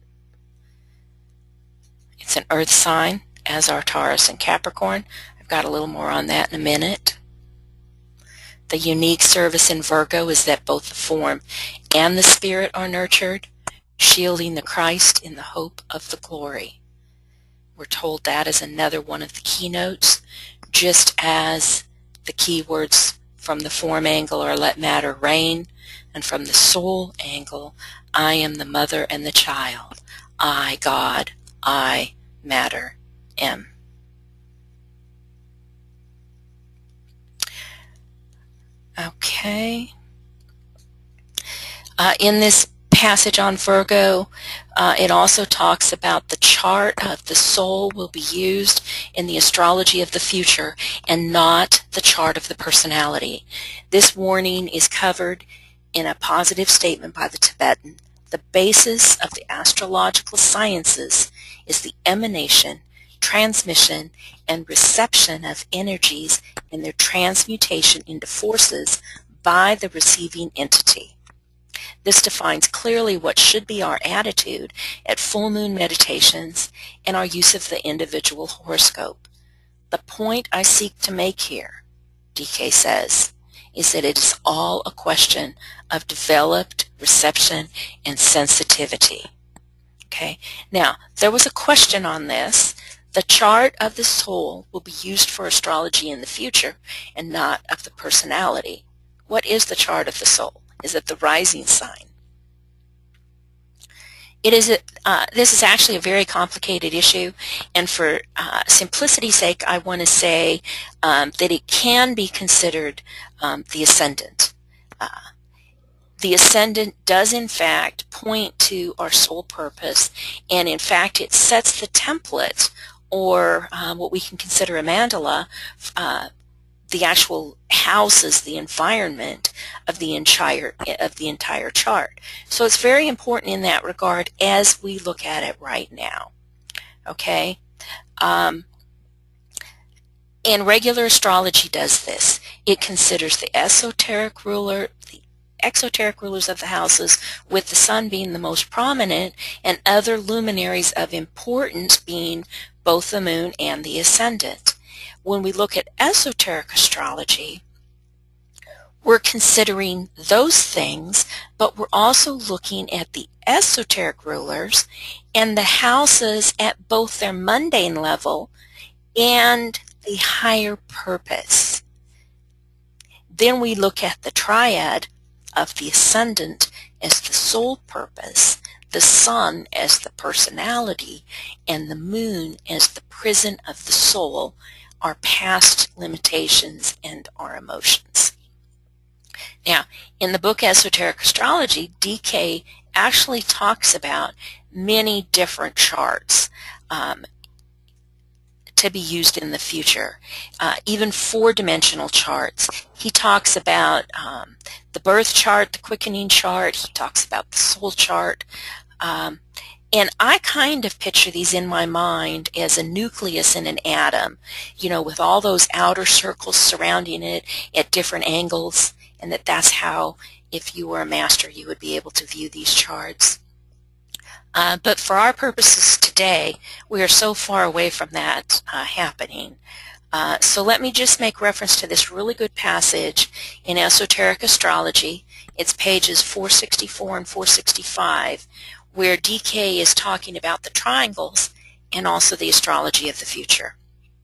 It's an earth sign, as are Taurus and Capricorn. I've got a little more on that in a minute. The unique service in Virgo is that both the form and the spirit are nurtured, shielding the Christ in the hope of the glory. We're told that is another one of the keynotes, just as the keywords from the form angle are let matter reign, and from the soul angle, I am the mother and the child. I, God, I, matter, am. Okay. Uh, in this passage on Virgo, uh, it also talks about the chart of the soul will be used in the astrology of the future and not the chart of the personality. This warning is covered in a positive statement by the Tibetan. The basis of the astrological sciences is the emanation, transmission, and reception of energies and their transmutation into forces by the receiving entity. This defines clearly what should be our attitude at full moon meditations and our use of the individual horoscope. The point I seek to make here, D K says, is that it is all a question of developed reception and sensitivity. Okay. Now, there was a question on this. The chart of the soul will be used for astrology in the future and not of the personality. What is the chart of the soul? Is it the rising sign? It is a, uh, this is actually a very complicated issue, and for uh, simplicity's sake, I want to say um, that it can be considered um, the ascendant. Uh, the ascendant does in fact point to our soul purpose, and in fact it sets the template, or um, what we can consider a mandala, uh, the actual houses, the environment of the entire of the entire chart. So it's very important in that regard as we look at it right now. Okay, um, and regular astrology does this. It considers the esoteric ruler, the exoteric rulers of the houses, with the sun being the most prominent, and other luminaries of importance being both the moon and the ascendant. When we look at esoteric astrology, we're considering those things, but we're also looking at the esoteric rulers and the houses at both their mundane level and the higher purpose. Then we look at the triad of the ascendant as the soul purpose, the sun as the personality, and the moon as the prison of the soul, our past limitations and our emotions. Now, in the book Esoteric Astrology, D K actually talks about many different charts um, to be used in the future, uh, even four-dimensional charts. He talks about um, the birth chart, the quickening chart. He talks about the soul chart. Um, And I kind of picture these in my mind as a nucleus in an atom, you know, with all those outer circles surrounding it at different angles, and that that's how, if you were a master, you would be able to view these charts. Uh, but for our purposes today, we are so far away from that uh, happening. Uh, so let me just make reference to this really good passage in Esoteric Astrology. It's pages four sixty-four and four sixty-five, where D K is talking about the triangles and also the astrology of the future.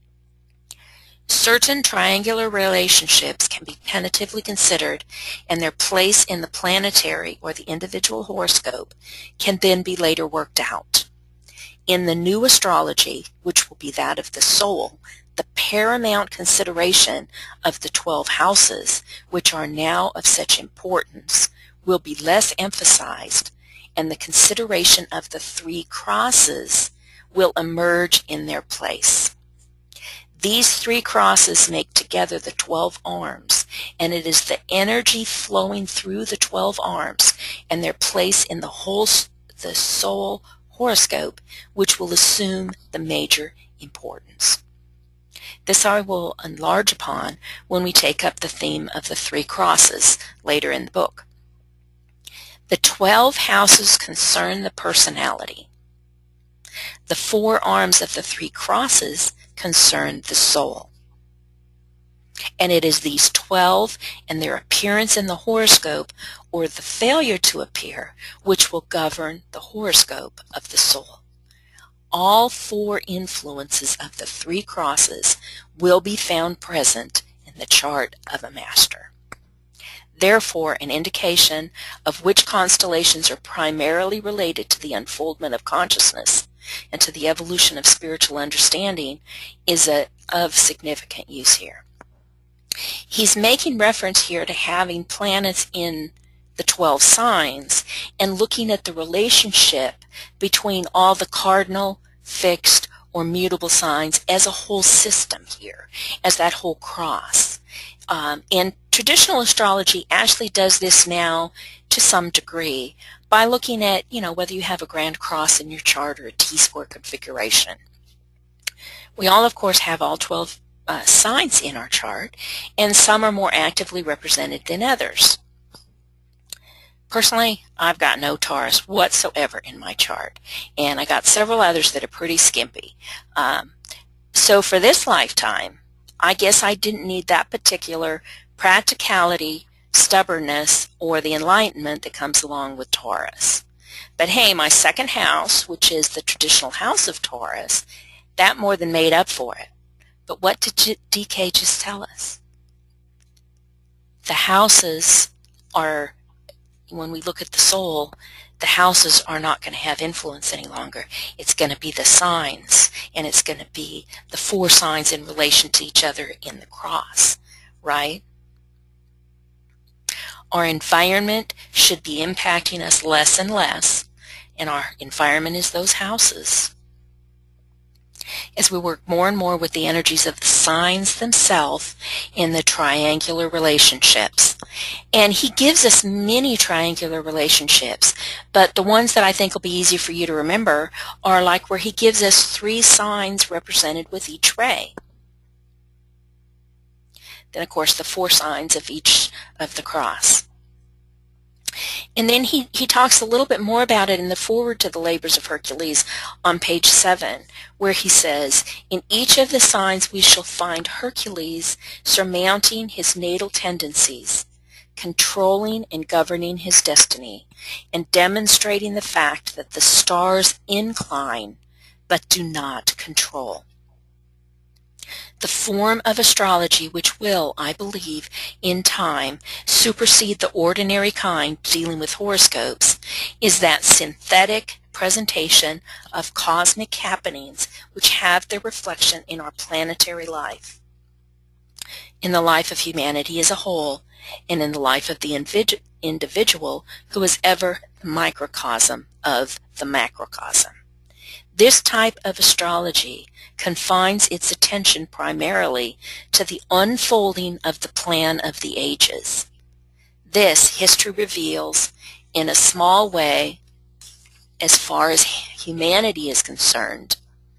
Certain triangular relationships can be tentatively considered, and their place in the planetary or the individual horoscope can then be later worked out. In the new astrology, which will be that of the soul, the paramount consideration of the twelve houses, which are now of such importance, will be less emphasized, and the consideration of the three crosses will emerge in their place. These three crosses make together the twelve arms, and it is the energy flowing through the twelve arms and their place in the whole the soul horoscope which will assume the major importance. This I will enlarge upon when we take up the theme of the three crosses later in the book. The twelve houses concern the personality. The four arms of the three crosses concern the soul. And it is these twelve and their appearance in the horoscope, or the failure to appear, which will govern the horoscope of the soul. All four influences of the three crosses will be found present in the chart of a master. Therefore, an indication of which constellations are primarily related to the unfoldment of consciousness and to the evolution of spiritual understanding is a, of significant use here. He's making reference here to having planets in the twelve signs and looking at the relationship between all the cardinal, fixed, or mutable signs as a whole system here, as that whole cross. Um, and traditional astrology actually does this now to some degree by looking at, you know, whether you have a grand cross in your chart or a T-square configuration. We all, of course, have all twelve uh, signs in our chart, and some are more actively represented than others. Personally, I've got no Taurus whatsoever in my chart, and I got several others that are pretty skimpy. Um, so for this lifetime, I guess I didn't need that particular practicality, stubbornness, or the enlightenment that comes along with Taurus. But hey, my second house, which is the traditional house of Taurus, that more than made up for it. But what did D K just tell us? The houses are, when we look at the soul, the houses are not going to have influence any longer. It's going to be the signs, and it's going to be the four signs in relation to each other in the cross, right? Our environment should be impacting us less and less, and our environment is those houses. As we work more and more with the energies of the signs themselves in the triangular relationships. And he gives us many triangular relationships, but the ones that I think will be easy for you to remember are like where he gives us three signs represented with each ray. Then, of course, the four signs of each of the cross. And then he, he talks a little bit more about it in the foreword to the Labors of Hercules on page seven, where he says, in each of the signs we shall find Hercules surmounting his natal tendencies, controlling and governing his destiny, and demonstrating the fact that the stars incline but do not control. The form of astrology which will, I believe, in time supersede the ordinary kind dealing with horoscopes is that synthetic presentation of cosmic happenings which have their reflection in our planetary life, in the life of humanity as a whole, and in the life of the individual who is ever the microcosm of the macrocosm. This type of astrology confines its attention primarily to the unfolding of the plan of the ages. This history reveals in a small way as far as humanity is concerned,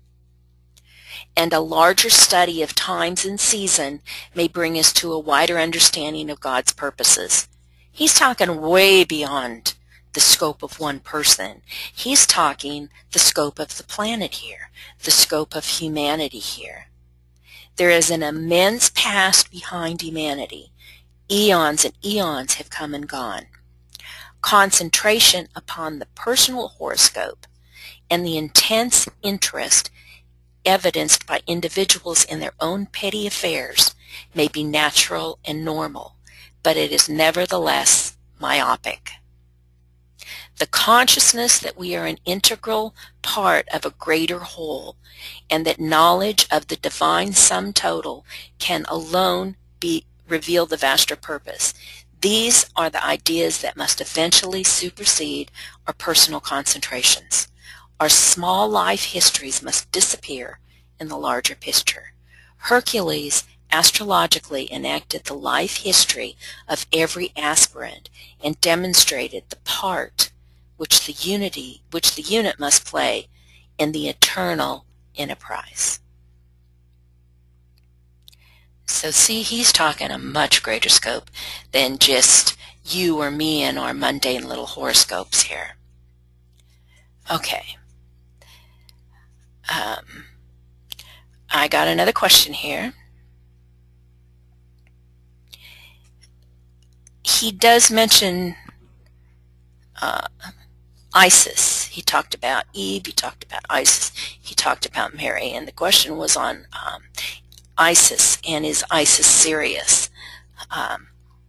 and a larger study of times and season may bring us to a wider understanding of God's purposes. He's talking way beyond the scope of one person. He's talking the scope of the planet here, the scope of humanity here. There is an immense past behind humanity. Eons and eons have come and gone. Concentration upon the personal horoscope and the intense interest evidenced by individuals in their own petty affairs may be natural and normal, but it is nevertheless myopic. The consciousness that we are an integral part of a greater whole, and that knowledge of the divine sum total can alone be reveal the vaster purpose. These are the ideas that must eventually supersede our personal concentrations. Our small life histories must disappear in the larger picture. Hercules astrologically enacted the life history of every aspirant and demonstrated the part which the unity which the unit must play in the eternal enterprise. So see, he's talking a much greater scope than just you or me and our mundane little horoscopes here. Okay. Um, I got another question here. He does mention uh, Isis. He talked about Eve, he talked about Isis, he talked about Mary, and the question was on um, Isis, and is Isis Sirius? Um,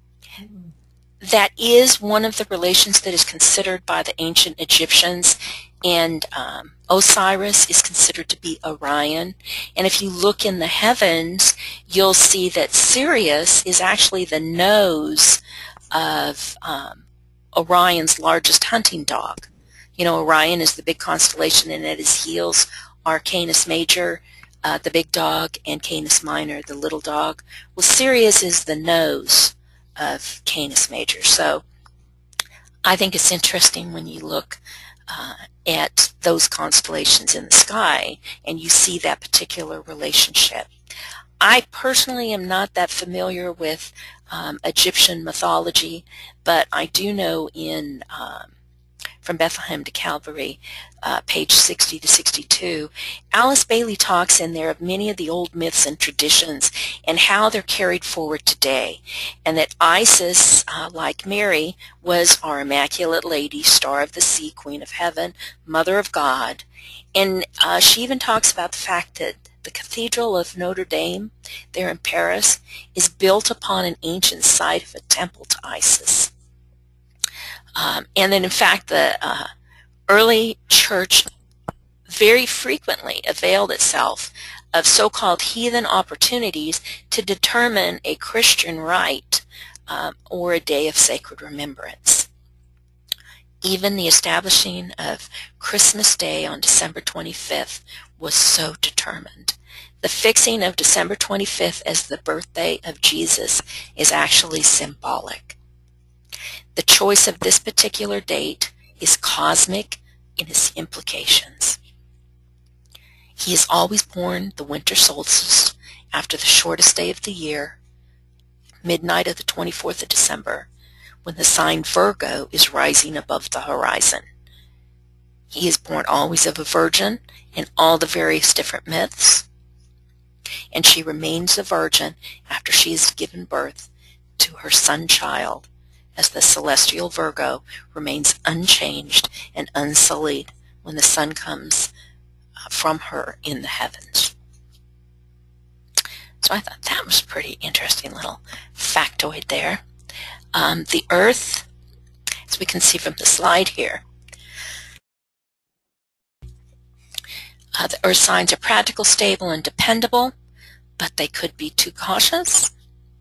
that is one of the relations that is considered by the ancient Egyptians, and um, Osiris is considered to be Orion. And if you look in the heavens, you'll see that Sirius is actually the nose of um, Orion's largest hunting dog. You know, Orion is the big constellation, and at his heels are Canis Major, uh, the big dog, and Canis Minor, the little dog. Well, Sirius is the nose of Canis Major. So I think it's interesting when you look uh, at those constellations in the sky and you see that particular relationship. I personally am not that familiar with um, Egyptian mythology, but I do know in um, From Bethlehem to Calvary, uh, page sixty to sixty-two, Alice Bailey talks in there of many of the old myths and traditions and how they're carried forward today, and that Isis, uh, like Mary, was our Immaculate Lady, Star of the Sea, Queen of Heaven, Mother of God. And uh, she even talks about the fact that the Cathedral of Notre Dame there in Paris is built upon an ancient site of a temple to Isis. Um, and then, in fact, the uh, early church very frequently availed itself of so-called heathen opportunities to determine a Christian rite um, or a day of sacred remembrance. Even the establishing of Christmas Day on December twenty-fifth was so determined. The fixing of December twenty-fifth as the birthday of Jesus is actually symbolic. The choice of this particular date is cosmic in its implications. He is always born the winter solstice after the shortest day of the year, midnight of the twenty-fourth of December, when the sign Virgo is rising above the horizon. He is born always of a virgin in all the various different myths, and she remains a virgin after she has given birth to her son child, as the celestial Virgo remains unchanged and unsullied when the sun comes from her in the heavens. So I thought that was a pretty interesting little factoid there. Um, the Earth, as we can see from the slide here, uh, the Earth signs are practical, stable, and dependable, but they could be too cautious.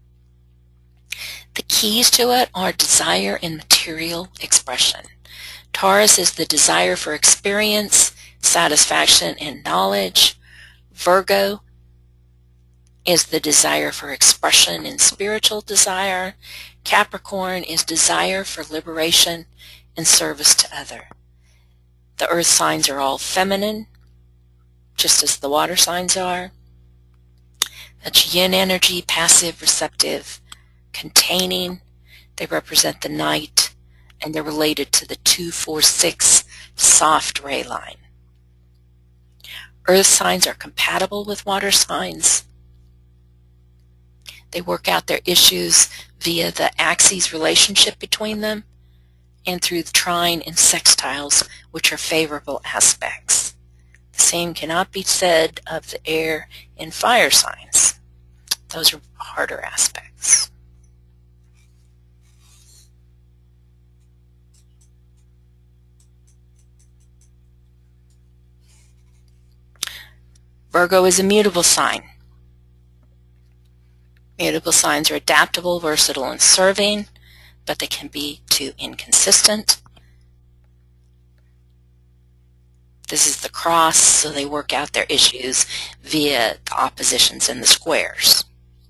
The keys to it are desire and material expression. Taurus is the desire for experience, satisfaction, and knowledge. Virgo is the desire for expression and spiritual desire. Capricorn is desire for liberation and service to other. The earth signs are all feminine, just as the water signs are. That's yin energy, passive, receptive, containing. They represent the night, and they're related to the two four six soft ray line. Earth signs are compatible with water signs. They work out their issues via the axes relationship between them and through the trine and sextiles, which are favorable aspects. The same cannot be said of the air and fire signs. Those are harder aspects. Virgo is a mutable sign. Mutable signs are adaptable, versatile, and serving, but they can be too inconsistent. This is the cross, so they work out their issues via the oppositions and the squares.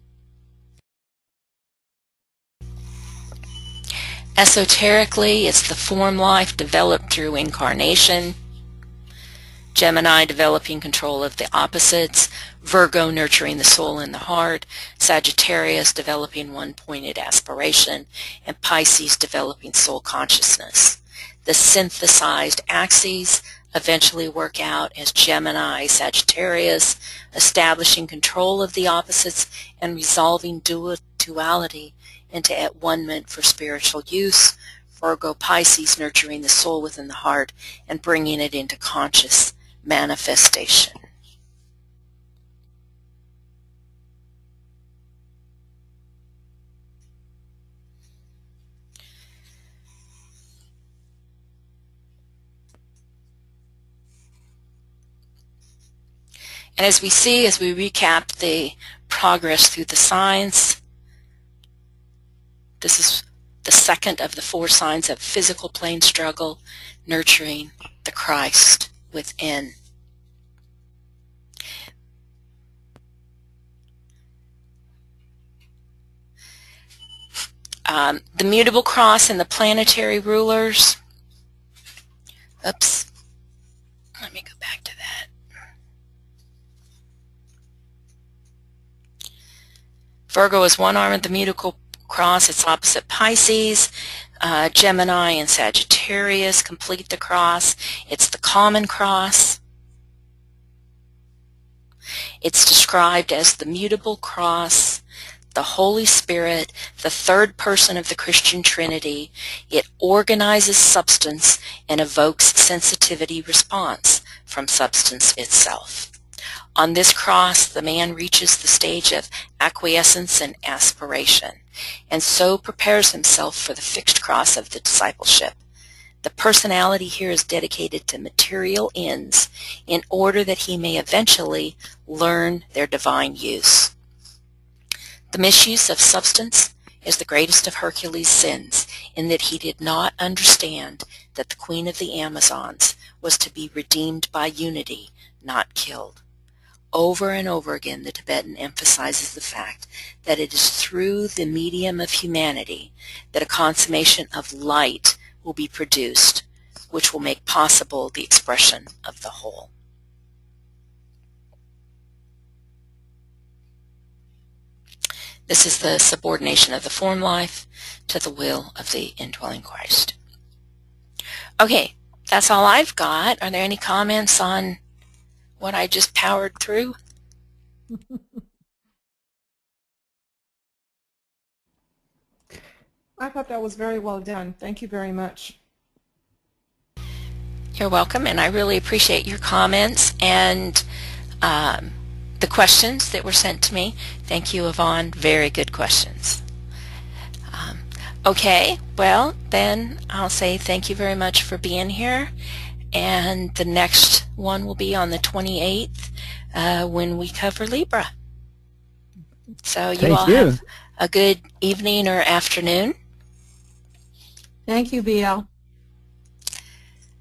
Esoterically, it's the form life developed through incarnation, Gemini developing control of the opposites, Virgo nurturing the soul and the heart, Sagittarius developing one-pointed aspiration, and Pisces developing soul consciousness. The synthesized axes eventually work out as Gemini, Sagittarius, establishing control of the opposites and resolving dual duality into at-one-ment for spiritual use, Virgo, Pisces nurturing the soul within the heart and bringing it into conscious manifestation. And as we see, as we recap the progress through the signs, this is the second of the four signs of physical plane struggle, nurturing the Christ within. Um, the mutable cross and the planetary rulers. Oops. Let me go back to that. Virgo is one arm of the mutable cross. It's opposite Pisces. Uh, Gemini and Sagittarius complete the cross. It's the common cross. It's described as the mutable cross, the Holy Spirit, the third person of the Christian Trinity. It organizes substance and evokes sensitivity response from substance itself. On this cross, the man reaches the stage of acquiescence and aspiration, and so prepares himself for the fixed cross of the discipleship. The personality here is dedicated to material ends in order that he may eventually learn their divine use. The misuse of substance is the greatest of Hercules' sins, in that he did not understand that the Queen of the Amazons was to be redeemed by unity, not killed. Over and over again, the Tibetan emphasizes the fact that it is through the medium of humanity that a consummation of light will be produced, which will make possible the expression of the whole. This is the subordination of the form life to the will of the indwelling Christ. Okay, that's all I've got. Are there any comments on what I just powered through? I thought that was very well done. Thank you very much. You're welcome, and I really appreciate your comments and um, the questions that were sent to me. Thank you, Yvonne. Very good questions. Um, okay, well, then I'll say thank you very much for being here. And the next one will be on the twenty-eighth uh, when we cover Libra. So you Thank all you. have a good evening or afternoon. Thank you, B L.